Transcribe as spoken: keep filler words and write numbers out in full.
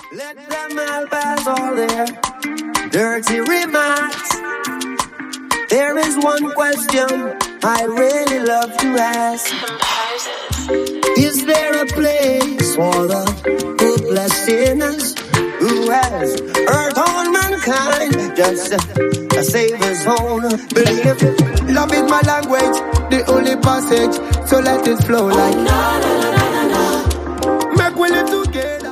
Let them all pass all their dirty remarks. There is one question I really love to ask. Is there a place for the hopeless sinners who has hurt all mankind just to save his own belief? Love is my language, the only passage, so let it flow like. Make we live together.